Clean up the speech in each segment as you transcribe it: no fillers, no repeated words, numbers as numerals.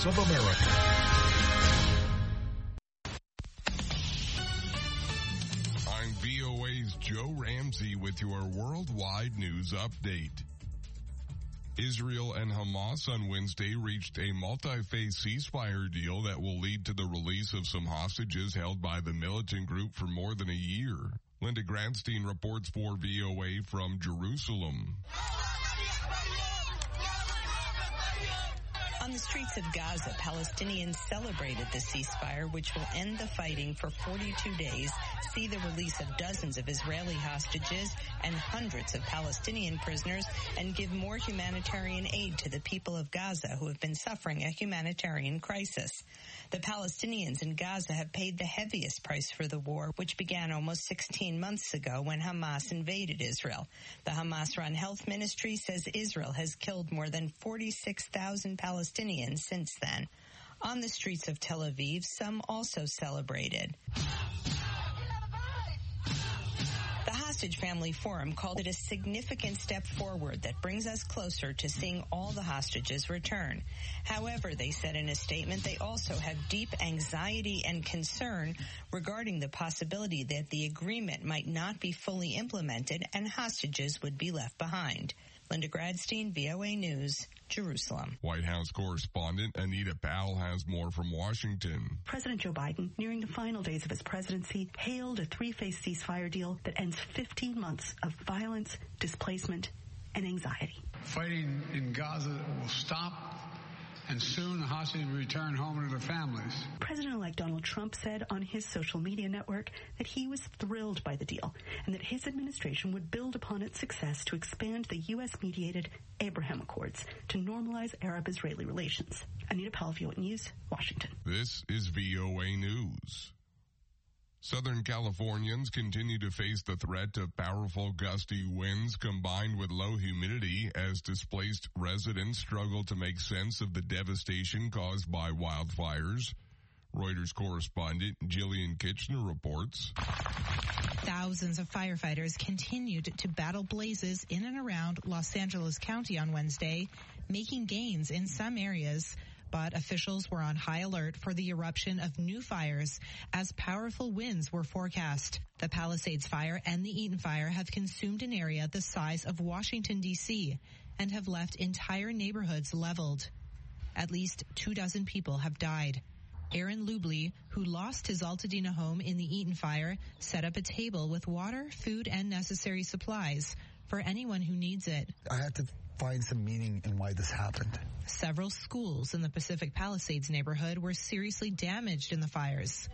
Voice of America. I'm VOA's Joe Ramsey with your worldwide news update. Israel and Hamas on Wednesday reached a multi-phase ceasefire deal that will lead to the release of some hostages held by the militant group for more than a year. Linda Gradstein reports for VOA from Jerusalem. On the streets of Gaza, Palestinians celebrated the ceasefire, which will end the fighting for 42 days, see the release of dozens of Israeli hostages and hundreds of Palestinian prisoners, and give more humanitarian aid to the people of Gaza who have been suffering a humanitarian crisis. The Palestinians in Gaza have paid the heaviest price for the war, which began almost 16 months ago when Hamas invaded Israel. The Hamas-run health ministry says Israel has killed more than 46,000 Palestinians since then. On the streets of Tel Aviv, some also celebrated. The Hostage Family Forum called it a significant step forward that brings us closer to seeing all the hostages return. However, they said in a statement they also have deep anxiety and concern regarding the possibility that the agreement might not be fully implemented and hostages would be left behind. Linda Gradstein, VOA News, Jerusalem. White House correspondent Anita Powell has more from Washington. President Joe Biden, nearing the final days of his presidency, hailed a three-phase ceasefire deal that ends 15 months of violence, displacement, and anxiety. Fighting in Gaza will stop, and soon the hostages will return home to their families. President-elect Donald Trump said on his social media network that he was thrilled by the deal and that his administration would build upon its success to expand the U.S.-mediated Abraham Accords to normalize Arab-Israeli relations. Anita Powell, VOA News, Washington. This is VOA News. Southern Californians continue to face the threat of powerful gusty winds combined with low humidity as displaced residents struggle to make sense of the devastation caused by wildfires. Reuters correspondent Jillian Kitchener reports. Thousands of firefighters continued to battle blazes in and around Los Angeles County on Wednesday, making gains in some areas. But officials were on high alert for the eruption of new fires as powerful winds were forecast. The Palisades Fire and the Eaton Fire have consumed an area the size of Washington, D.C., and have left entire neighborhoods leveled. At least 24 people have died. Aaron Lubley, who lost his Altadena home in the Eaton Fire, set up a table with water, food, and necessary supplies for anyone who needs it. I had to find some meaning in why this happened. Several schools in the Pacific Palisades neighborhood were seriously damaged in the fires.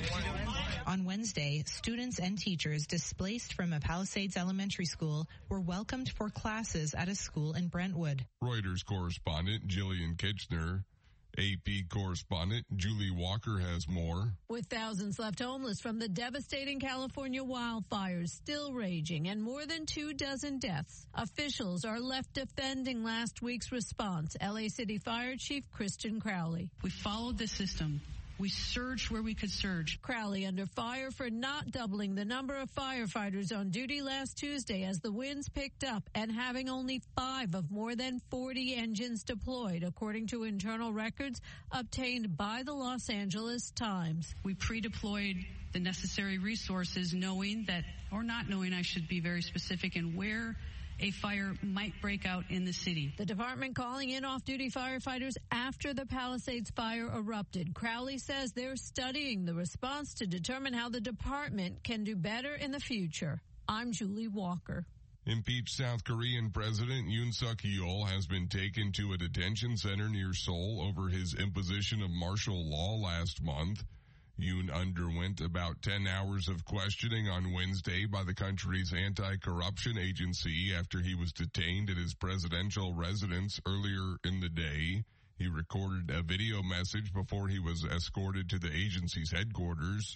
On Wednesday, students and teachers displaced from a Palisades elementary school were welcomed for classes at a school in Brentwood. Reuters correspondent Jillian Kitchener. AP correspondent Julie Walker has more. With thousands left homeless from the devastating California wildfires still raging and more than 24 deaths, officials are left defending last week's response. LA City Fire Chief Kristen Crowley. We followed the system. We surged where we could surge. Crowley under fire for not doubling the number of firefighters on duty last Tuesday as the winds picked up and having only 5 of more than 40 engines deployed, according to internal records obtained by the Los Angeles Times. We pre-deployed the necessary resources knowing that, or not knowing, I should be very specific, in where a fire might break out in the city. The department calling in off-duty firefighters after the Palisades fire erupted. Crowley says they're studying the response to determine how the department can do better in the future. I'm Julie Walker. Impeached South Korean President Yoon Suk-yeol has been taken to a detention center near Seoul over his imposition of martial law last month. Yoon underwent about 10 hours of questioning on Wednesday by the country's anti-corruption agency after he was detained at his presidential residence earlier in the day. He recorded a video message before he was escorted to the agency's headquarters.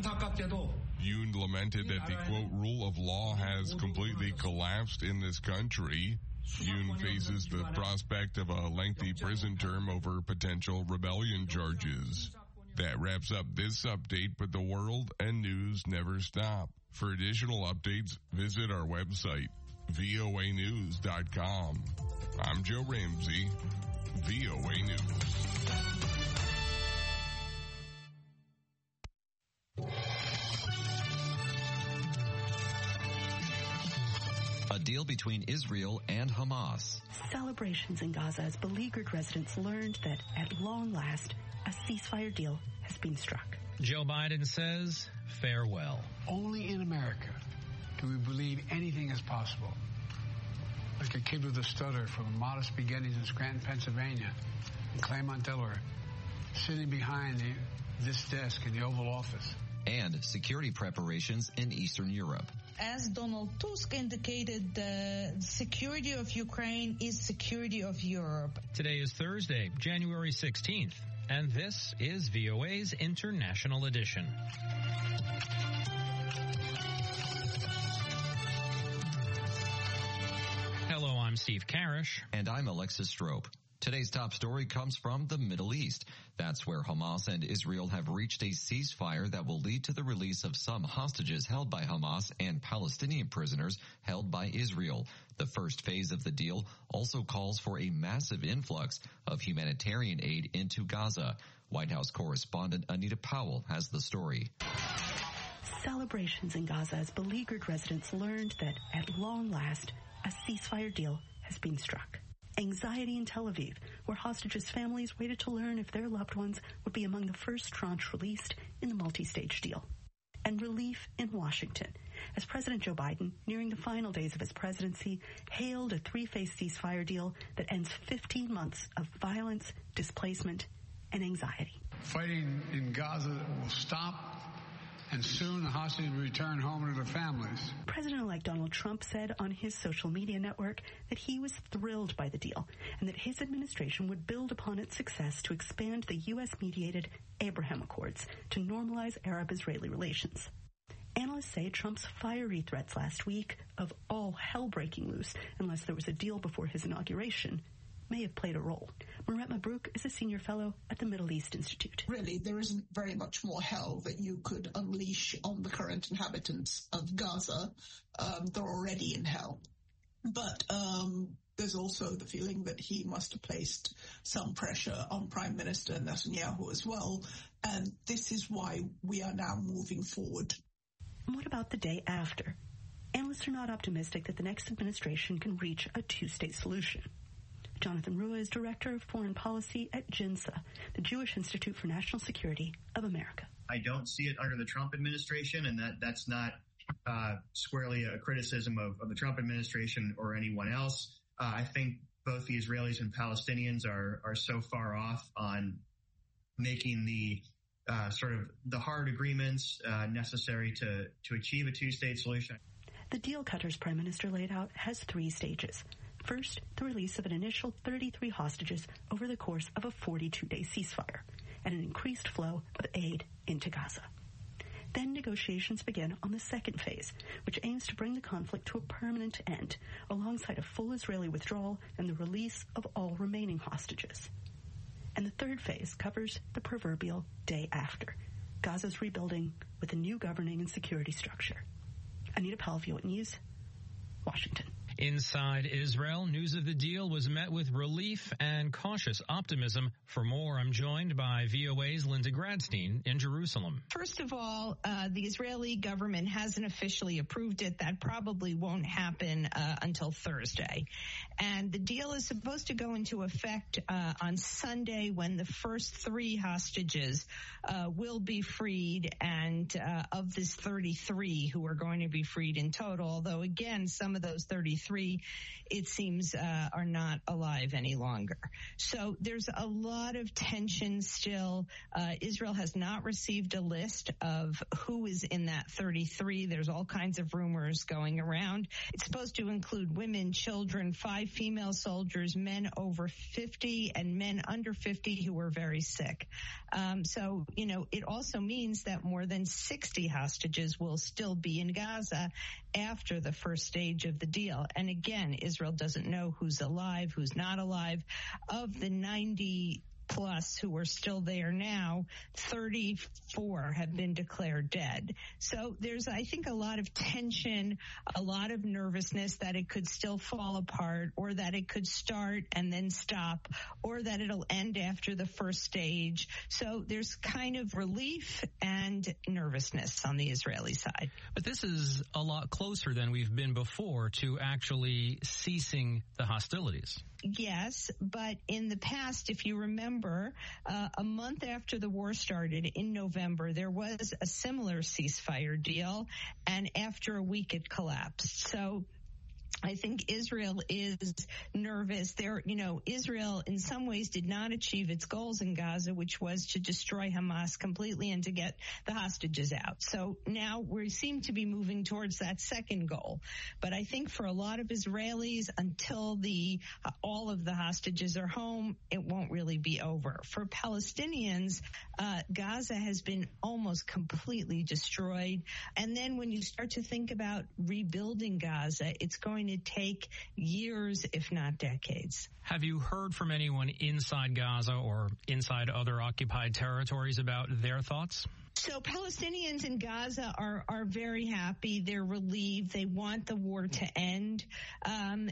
Yoon lamented that the, quote, rule of law has completely collapsed in this country. Yoon faces the prospect of a lengthy prison term over potential rebellion charges. That wraps up this update, but the world and news never stop. For additional updates, visit our website, voanews.com. I'm Joe Ramsey, VOA News. a deal between Israel and Hamas. Celebrations in Gaza as beleaguered residents learned that, at long last, a ceasefire deal has been struck. Joe Biden says farewell. Only in America do we believe anything is possible. Like a kid with a stutter from modest beginnings in Scranton, Pennsylvania, and Claremont, Delaware, sitting behind this desk in the Oval Office. And security preparations in Eastern Europe. As Donald Tusk indicated, the security of Ukraine is security of Europe. Today is Thursday, January 16th, and this is VOA's International Edition. Hello, I'm Steve Karish. And I'm Alexis Strope. Today's top story comes from the Middle East. That's where Hamas and Israel have reached a ceasefire that will lead to the release of some hostages held by Hamas and Palestinian prisoners held by Israel. The first phase of the deal also calls for a massive influx of humanitarian aid into Gaza. White House correspondent Anita Powell has the story. Celebrations in Gaza as beleaguered residents learned that, at long last, a ceasefire deal has been struck. Anxiety in Tel Aviv, where hostages' families waited to learn if their loved ones would be among the first tranche released in the multi-stage deal. And relief in Washington, as President Joe Biden, nearing the final days of his presidency, hailed a three-phase ceasefire deal that ends 15 months of violence, displacement, and anxiety. Fighting in Gaza will stop, and soon the hostages will return home to their families. President-elect Donald Trump said on his social media network that he was thrilled by the deal and that his administration would build upon its success to expand the U.S.-mediated Abraham Accords to normalize Arab-Israeli relations. Analysts say Trump's fiery threats last week of all hell breaking loose unless there was a deal before his inauguration may have played a role. Maret Mabrouk is a senior fellow at the Middle East Institute. Really, there isn't very much more hell that you could unleash on the current inhabitants of Gaza. They're already in hell. But there's also the feeling that he must have placed some pressure on Prime Minister Netanyahu as well. And this is why we are now moving forward. And what about the day after? Analysts are not optimistic that the next administration can reach a two-state solution. Jonathan Rua is Director of Foreign Policy at JINSA, the Jewish Institute for National Security of America. I don't see it under the Trump administration, and that's not squarely a criticism of the Trump administration or anyone else. I think both the Israelis and Palestinians are so far off on making the sort of the hard agreements necessary to achieve a two-state solution. The deal Qatar's prime minister laid out has three stages. First, the release of an initial 33 hostages over the course of a 42-day ceasefire and an increased flow of aid into Gaza. Then negotiations begin on the second phase, which aims to bring the conflict to a permanent end, alongside a full Israeli withdrawal and the release of all remaining hostages. And the third phase covers the proverbial day after, Gaza's rebuilding with a new governing and security structure. Anita Powell, VOA News, Washington. Inside Israel, news of the deal was met with relief and cautious optimism. For more, I'm joined by VOA's Linda Gradstein in Jerusalem. First of all, the Israeli government hasn't officially approved it. That probably won't happen until Thursday. And the deal is supposed to go into effect on Sunday when the first three hostages will be freed, and of this 33 who are going to be freed in total, although again, some of those 33 it seems are not alive any longer. So there's a lot of tension still. Israel has not received a list of who is in that 33. There's all kinds of rumors going around. It's supposed to include women, children, 5 female soldiers, men over 50 and men under 50 who were very sick. So, it also means that more than 60 hostages will still be in Gaza after the first stage of the deal. And again, Israel doesn't know who's alive, who's not alive. Of the 90 plus who are still there now, 34 have been declared dead. So there's, I think, a lot of tension, a lot of nervousness that it could still fall apart, or that it could start and then stop, or that it'll end after the first stage. So there's kind of relief and nervousness on the Israeli side. But this is a lot closer than we've been before to actually ceasing the hostilities. Yes, but in the past, if you remember, a month after the war started in November, there was a similar ceasefire deal, and after a week it collapsed. So I think Israel is nervous. Israel in some ways did not achieve its goals in Gaza, which was to destroy Hamas completely and to get the hostages out. So now we seem to be moving towards that second goal. But I think for a lot of Israelis, until all of the hostages are home, it won't really be over. For Palestinians, Gaza has been almost completely destroyed. And then when you start to think about rebuilding Gaza, it's going to take years, if not decades. Have you heard from anyone inside Gaza or inside other occupied territories about their thoughts? So Palestinians in Gaza are very happy. They're relieved. They want the war to end. And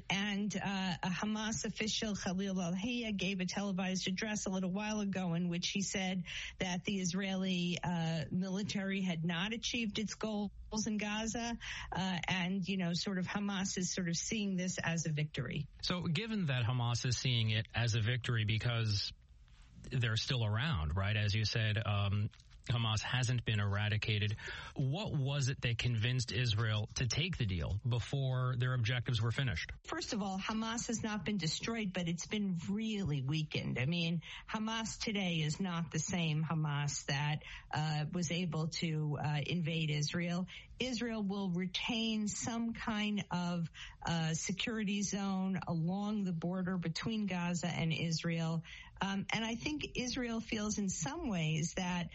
a Hamas official, Khalil al-Hayya, gave a televised address a little while ago in which he said that the Israeli military had not achieved its goals in Gaza. And sort of Hamas is sort of seeing this as a victory. So given that Hamas is seeing it as a victory because they're still around, right? As you said, Hamas hasn't been eradicated. What was it that convinced Israel to take the deal before their objectives were finished? First of all, Hamas has not been destroyed, but it's been really weakened. I mean, Hamas today is not the same Hamas that was able to invade Israel. Israel will retain some kind of security zone along the border between Gaza and Israel. And I think Israel feels in some ways that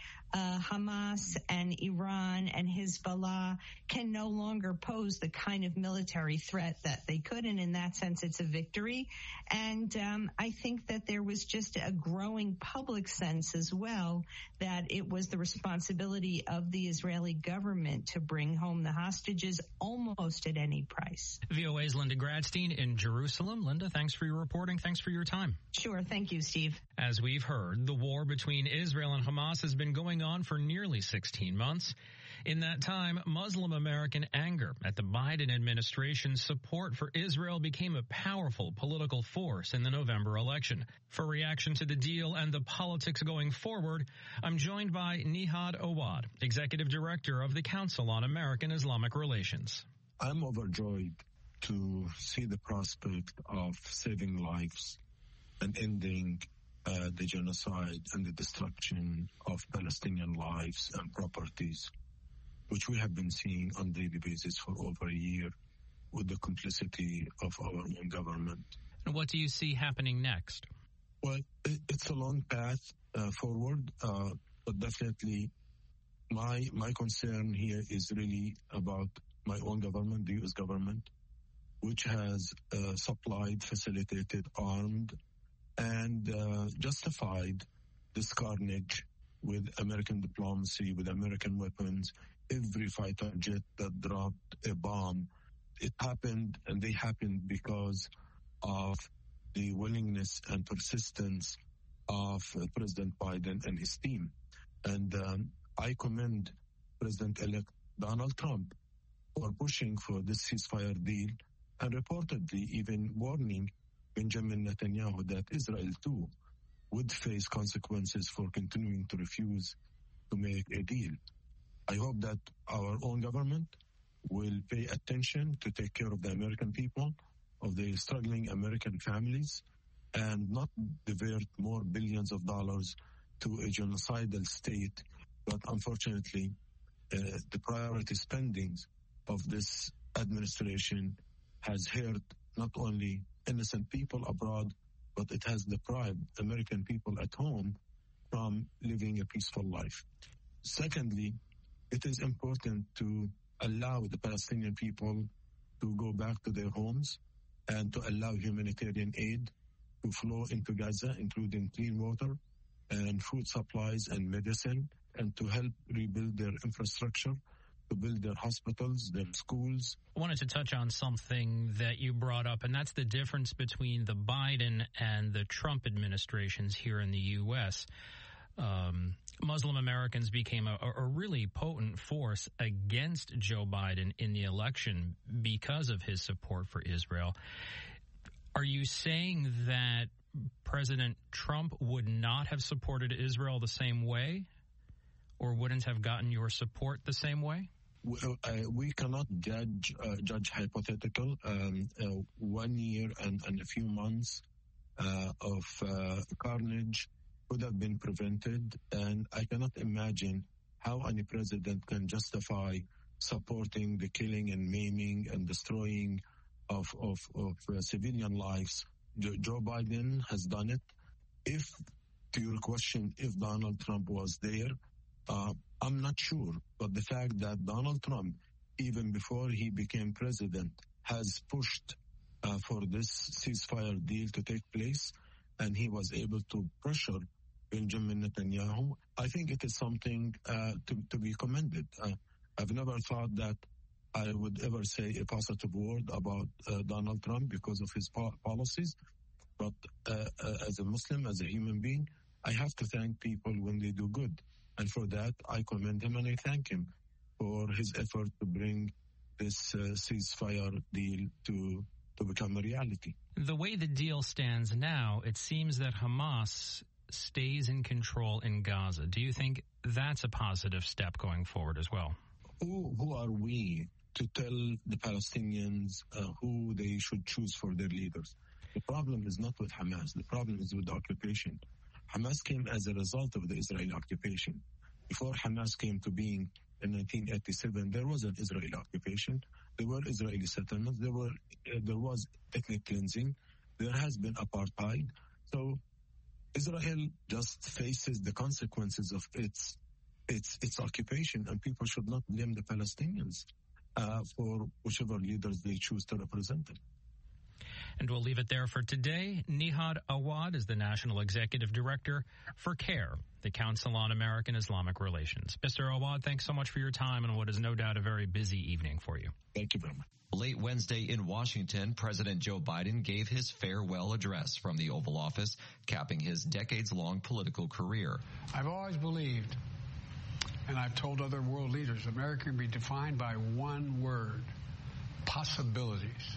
Hamas and Iran and Hezbollah can no longer pose the kind of military threat that they could. And in that sense, it's a victory. And I think that there was just a growing public sense as well that it was the responsibility of the Israeli government to bring home the hostages almost at any price. VOA's Linda Gradstein in Jerusalem. Linda, thanks for your reporting. Thanks for your time. Sure. Thank you, Steve. As we've heard, the war between Israel and Hamas has been going on for nearly 16 months. In that time, Muslim American anger at the Biden administration's support for Israel became a powerful political force in the November election. For reaction to the deal and the politics going forward, I'm joined by Nihad Awad, Executive Director of the Council on American Islamic Relations. I'm overjoyed to see the prospect of saving lives and ending the genocide and the destruction of Palestinian lives and properties, which we have been seeing on a daily basis for over a year with the complicity of our own government. And what do you see happening next? Well, it's a long path forward, but definitely my concern here is really about my own government, the U.S. government, which has supplied, facilitated, armed, and justified this carnage with American diplomacy, with American weapons. Every fighter jet that dropped a bomb, it happened, and they happened because of the willingness and persistence of President Biden and his team. And I commend President-elect Donald Trump for pushing for this ceasefire deal and reportedly even warning Benjamin Netanyahu that Israel too would face consequences for continuing to refuse to make a deal. I hope that our own government will pay attention to take care of the American people, of the struggling American families, and not divert more billions of dollars to a genocidal state. But unfortunately, the priority spendings of this administration has hurt not only innocent people abroad, but it has deprived American people at home from living a peaceful life. Secondly, it is important to allow the Palestinian people to go back to their homes and to allow humanitarian aid to flow into Gaza, including clean water, and food supplies and medicine, and to help rebuild their infrastructure, to build their hospitals, their schools. I wanted to touch on something that you brought up, and that's the difference between the Biden and the Trump administrations here in the U.S. Muslim Americans became a really potent force against Joe Biden in the election because of his support for Israel. Are you saying that President Trump would not have supported Israel the same way, or wouldn't have gotten your support the same way? We cannot judge hypothetical. 1 year and a few months of carnage could have been prevented, and I cannot imagine how any president can justify supporting the killing and maiming and destroying of civilian lives. Joe Biden has done it. If, to your question, if Donald Trump was there, I'm not sure. But the fact that Donald Trump, even before he became president, has pushed for this ceasefire deal to take place, and he was able to pressure Benjamin Netanyahu, I think it is something to be commended. I've never thought that I would ever say a positive word about Donald Trump because of his policies. But as a Muslim, as a human being, I have to thank people when they do good. And for that, I commend him and I thank him for his effort to bring this ceasefire deal to become a reality. The way the deal stands now, it seems that Hamas stays in control in Gaza. Do you think that's a positive step going forward as well? Who are we to tell the Palestinians who they should choose for their leaders? The problem is not with Hamas. The problem is with the occupation. Hamas came as a result of the Israeli occupation. Before Hamas came to being in 1987, there was an Israeli occupation. There were Israeli settlements. There was ethnic cleansing. There has been apartheid. So Israel just faces the consequences of its occupation, and people should not blame the Palestinians for whichever leaders they choose to represent them. And we'll leave it there for today. Nihad Awad is the National Executive Director for CARE, the Council on American Islamic Relations. Mr. Awad, thanks so much for your time and what is no doubt a very busy evening for you. Thank you very much. Late Wednesday in Washington, President Joe Biden gave his farewell address from the Oval Office, capping his decades-long political career. I've always believed, and I've told other world leaders, America can be defined by one word: possibilities.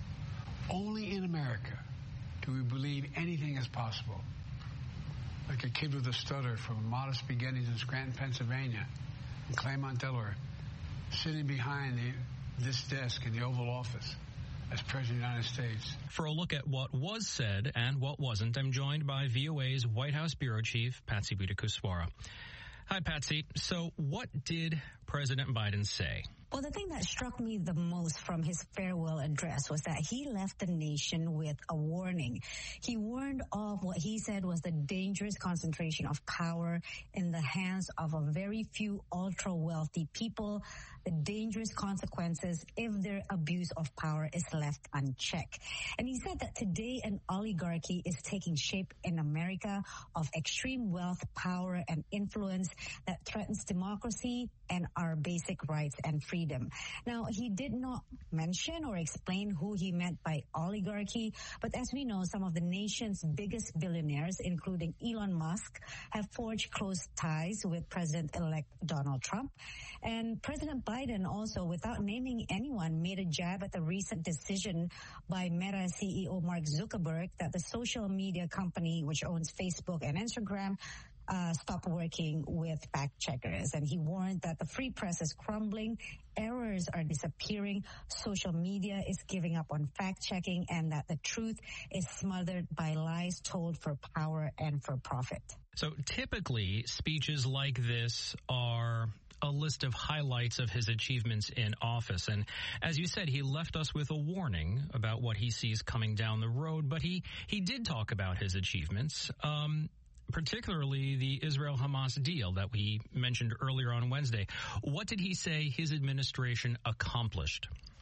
Only in America do we believe anything is possible. Like a kid with a stutter from modest beginnings in Scranton, Pennsylvania, and Claymont, Delaware, sitting behind this desk in the Oval Office as President of the United States. For a look at what was said and what wasn't, I'm joined by VOA's White House Bureau Chief, Patsy Widakuswara. Hi, Patsy. So what did President Biden say? Well, the thing that struck me the most from his farewell address was that he left the nation with a warning. He warned of what he said was the dangerous concentration of power in the hands of a very few ultra-wealthy people, the dangerous consequences if their abuse of power is left unchecked. And he said that today an oligarchy is taking shape in America of extreme wealth, power, and influence that threatens democracy and our basic rights and freedom. Now, he did not mention or explain who he meant by oligarchy, but as we know, some of the nation's biggest billionaires, including Elon Musk, have forged close ties with President-elect Donald Trump. And President Biden also, without naming anyone, made a jab at the recent decision by Meta CEO Mark Zuckerberg that the social media company, which owns Facebook and Instagram, stop working with fact checkers. And he warned that the free press is crumbling, errors are disappearing, social media is giving up on fact checking, and that the truth is smothered by lies told for power and for profit. So typically, speeches like this are a list of highlights of his achievements in office. And as you said, he left us with a warning about what he sees coming down the road, but he did talk about his achievements. Particularly the Israel-Hamas deal that we mentioned earlier on Wednesday. What did he say his administration accomplished?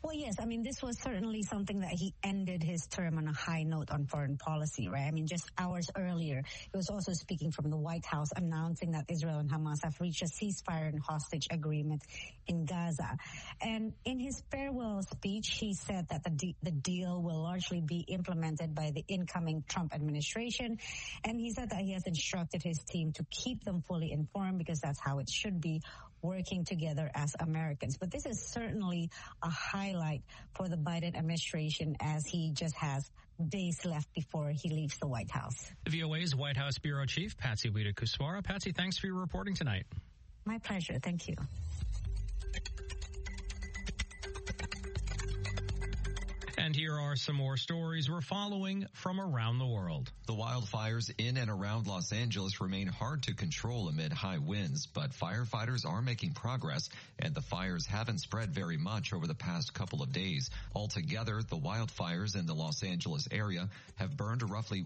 Well, yes. I mean, this was certainly something that he ended his term on a high note on foreign policy, right? I mean, just hours earlier, he was also speaking from the White House announcing that Israel and Hamas have reached a ceasefire and hostage agreement in Gaza. And in his farewell speech, he said that the deal will largely be implemented by the incoming Trump administration. And he said that he has instructed his team to keep them fully informed because that's how it should be, working together as Americans. But this is certainly a highlight for the Biden administration as he just has days left before he leaves the White House. VOA's White House Bureau Chief, Patsy Widakuswara. Patsy, thanks for your reporting tonight. My pleasure. Thank you. And here are some more stories we're following from around the world. The wildfires in and around Los Angeles remain hard to control amid high winds, but firefighters are making progress, and the fires haven't spread very much over the past couple of days. Altogether, the wildfires in the Los Angeles area have burned roughly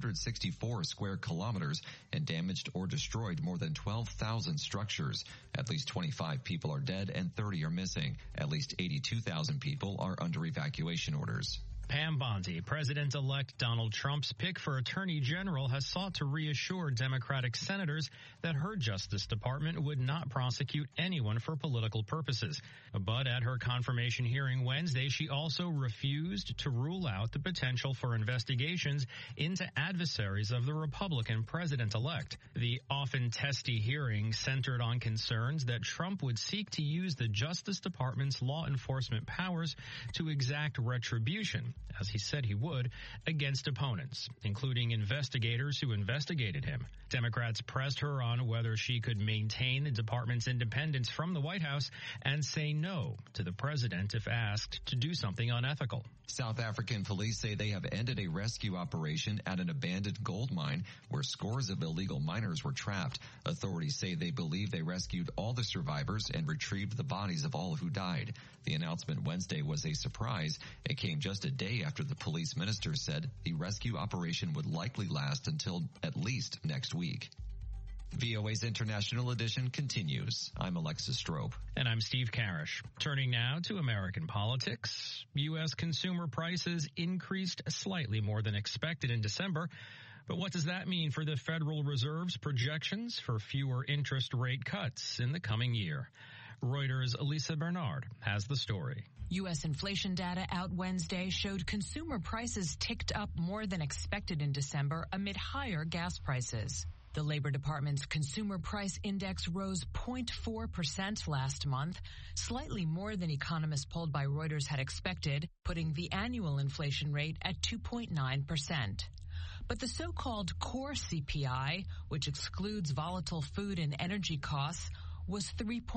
164 square kilometers and damaged or destroyed more than 12,000 structures. At least 25 people are dead and 30 are missing. At least 82,000 people are under evacuation orders. Pam Bondi, President-elect Donald Trump's pick for Attorney General, has sought to reassure Democratic senators that her Justice Department would not prosecute anyone for political purposes. But at her confirmation hearing Wednesday, she also refused to rule out the potential for investigations into adversaries of the Republican president-elect. The often testy hearing centered on concerns that Trump would seek to use the Justice Department's law enforcement powers to exact retribution, as he said he would, against opponents, including investigators who investigated him. Democrats pressed her on whether she could maintain the department's independence from the White House and say no to the president if asked to do something unethical. South African police say they have ended a rescue operation at an abandoned gold mine where scores of illegal miners were trapped. Authorities say they believe they rescued all the survivors and retrieved the bodies of all who died. The announcement Wednesday was a surprise. It came just a day after the police minister said the rescue operation would likely last until at least next week. VOA's International Edition continues. I'm Alexis Strope. And I'm Steve Karish. Turning now to American politics. U.S. consumer prices increased slightly more than expected in December. But what does that mean for the Federal Reserve's projections for fewer interest rate cuts in the coming year? Reuters' Lisa Bernard has the story. U.S. inflation data out Wednesday showed consumer prices ticked up more than expected in December amid higher gas prices. The Labor Department's Consumer Price Index rose 0.4% last month, slightly more than economists polled by Reuters had expected, putting the annual inflation rate at 2.9%. But the so-called core CPI, which excludes volatile food and energy costs, was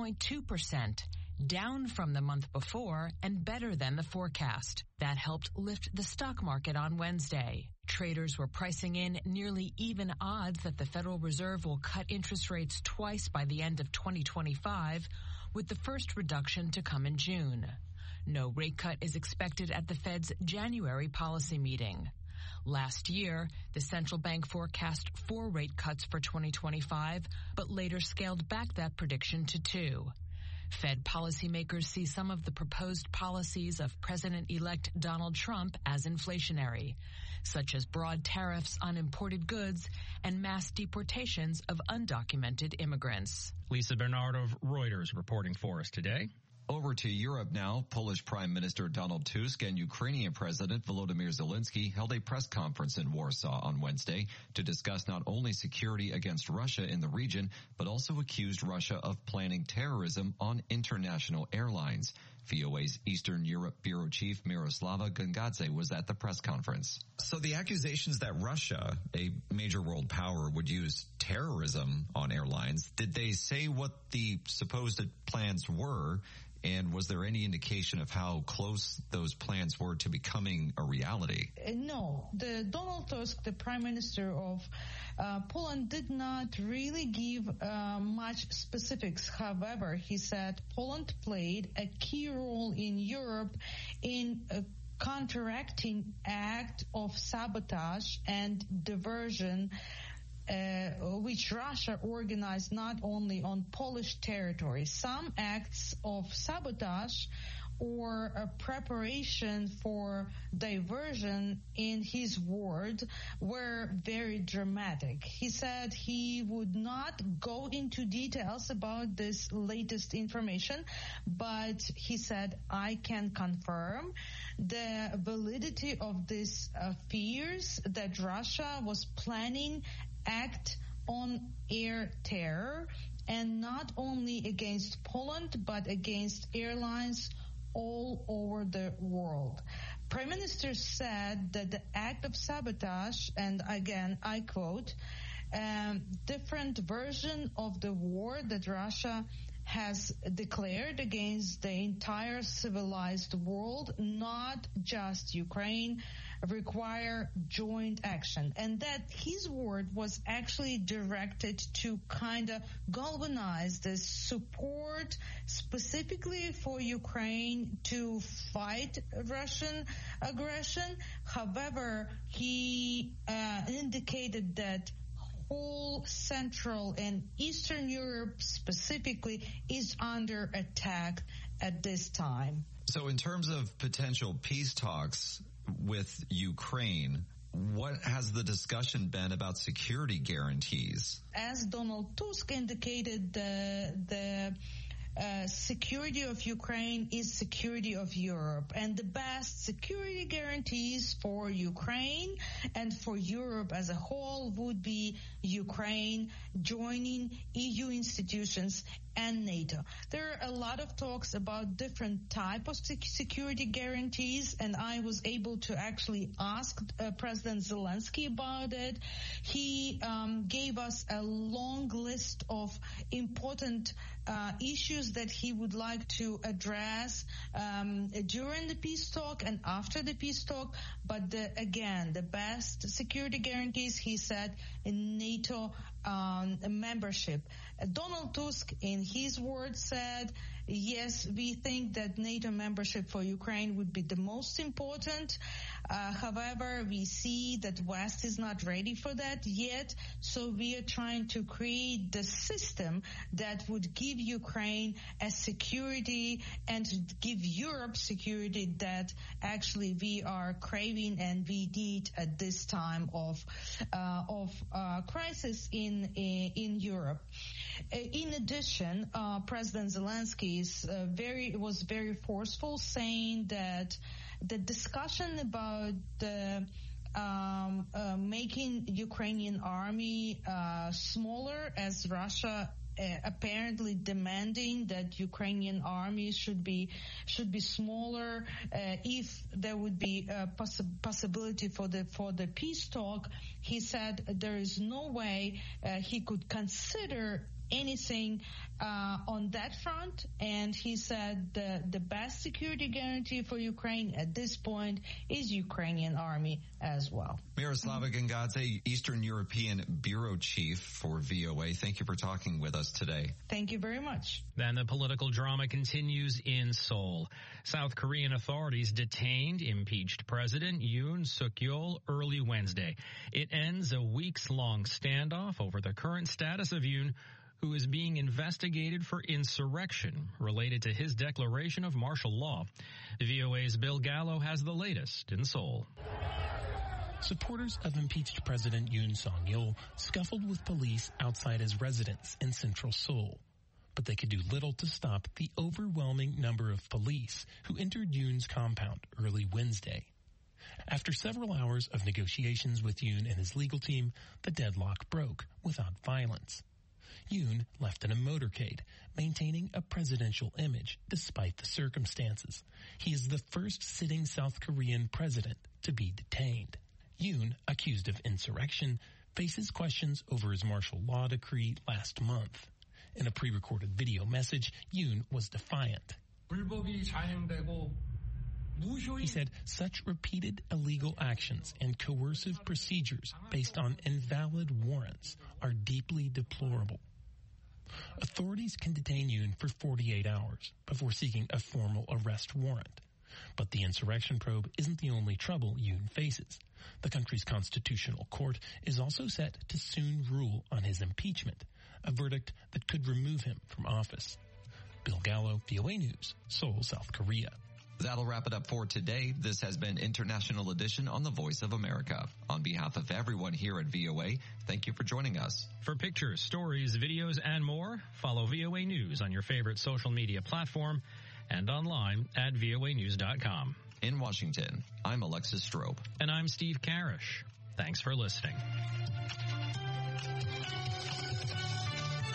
3.2%, down from the month before and better than the forecast. That helped lift the stock market on Wednesday. Traders were pricing in nearly even odds that the Federal Reserve will cut interest rates twice by the end of 2025, with the first reduction to come in June. No rate cut is expected at the Fed's January policy meeting. Last year, the central bank forecast 4 rate cuts for 2025, but later scaled back that prediction to 2. Fed policymakers see some of the proposed policies of President-elect Donald Trump as inflationary, such as broad tariffs on imported goods and mass deportations of undocumented immigrants. Lisa Bernard of Reuters reporting for us today. Over to Europe now. Polish Prime Minister Donald Tusk and Ukrainian President Volodymyr Zelensky held a press conference in Warsaw on Wednesday to discuss not only security against Russia in the region, but also accused Russia of planning terrorism on international airlines. VOA's Eastern Europe Bureau Chief Miroslava Gangadze was at the press conference. So the accusations that Russia, a major world power, would use terrorism on airlines, did they say what the supposed plans were? And was there any indication of how close those plans were to becoming a reality? No. Donald Tusk, the Prime Minister of Poland, did not really give much specifics. However, he said Poland played a key role in Europe in counteracting act of sabotage and diversion which Russia organized not only on Polish territory. Some acts of sabotage or a preparation for diversion, in his word, were very dramatic. He said he would not go into details about this latest information, but he said, I can confirm the validity of these fears that Russia was planning act on air terror, and not only against Poland, but against airlines all over the world. Prime Minister said that the act of sabotage, and again, I quote, different version of the war that Russia has declared against the entire civilized world, not just Ukraine, require joint action. And that his word was actually directed to kind of galvanize the support specifically for Ukraine to fight Russian aggression. However, he indicated that whole Central and Eastern Europe specifically is under attack at this time. So in terms of potential peace talks with Ukraine, what has the discussion been about security guarantees? As Donald Tusk indicated, the security of Ukraine is security of Europe, and the best security guarantees for Ukraine and for Europe as a whole would be Ukraine joining EU institutions and NATO. There are a lot of talks about different types of security guarantees, and I was able to actually ask President Zelensky about it. He gave us a long list of important issues that he would like to address during the peace talk and after the peace talk. But again, the best security guarantees, he said, in NATO membership. Donald Tusk, in his words, said, yes, we think that NATO membership for Ukraine would be the most important. However, we see that West is not ready for that yet, so we are trying to create the system that would give Ukraine a security and give Europe security that actually we are craving and we need at this time of crisis in Europe. In addition, President Zelensky was very forceful, saying that the discussion about the making Ukrainian army smaller, as Russia apparently demanding that Ukrainian army should be smaller if there would be a possibility for the peace talk. He said there is no way he could consider anything on that front, and he said the best security guarantee for Ukraine at this point is Ukrainian army as well. Miroslava Gangadze, Eastern European Bureau Chief for VOA. Thank you for talking with us today. Thank you very much. Then the political drama continues in Seoul. South Korean authorities detained impeached President Yoon Suk-yeol early Wednesday. It ends a weeks-long standoff over the current status of Yoon, who is being investigated for insurrection related to his declaration of martial law. VOA's Bill Gallo has the latest in Seoul. Supporters of impeached President Yoon Suk-yeol scuffled with police outside his residence in central Seoul. But they could do little to stop the overwhelming number of police who entered Yoon's compound early Wednesday. After several hours of negotiations with Yoon and his legal team, the deadlock broke without violence. Yoon left in a motorcade, maintaining a presidential image despite the circumstances. He is the first sitting South Korean president to be detained. Yoon, accused of insurrection, faces questions over his martial law decree last month. In a pre-recorded video message, Yoon was defiant. He said such repeated illegal actions and coercive procedures based on invalid warrants are deeply deplorable. Authorities can detain Yoon for 48 hours before seeking a formal arrest warrant. But the insurrection probe isn't the only trouble Yoon faces. The country's constitutional court is also set to soon rule on his impeachment, a verdict that could remove him from office. Bill Gallo, VOA News, Seoul, South Korea. That'll wrap it up for today. This has been International Edition on the Voice of America. On behalf of everyone here at VOA, thank you for joining us. For pictures, stories, videos, and more, follow VOA News on your favorite social media platform and online at voanews.com. In Washington, I'm Alexis Strobe. And I'm Steve Karish. Thanks for listening.